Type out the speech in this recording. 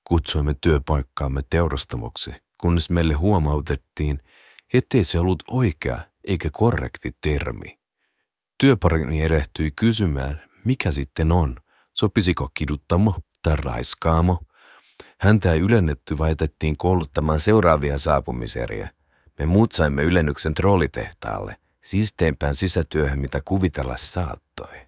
Kutsuimme työpaikkaamme teurastamoksi, kunnes meille huomautettiin, ettei se ollut oikea eikä korrekti termi. Työparini erehtyi kysymään, mikä sitten on, sopisiko kiduttamo tai raiskaamo. Häntä ei ylennetty, vaan jätettiin kouluttamaan seuraavia saapumiseriä. Me muut saimme ylennyksen trollitehtaalle, siisteimpään sisätyöhön, mitä kuvitella saattoi.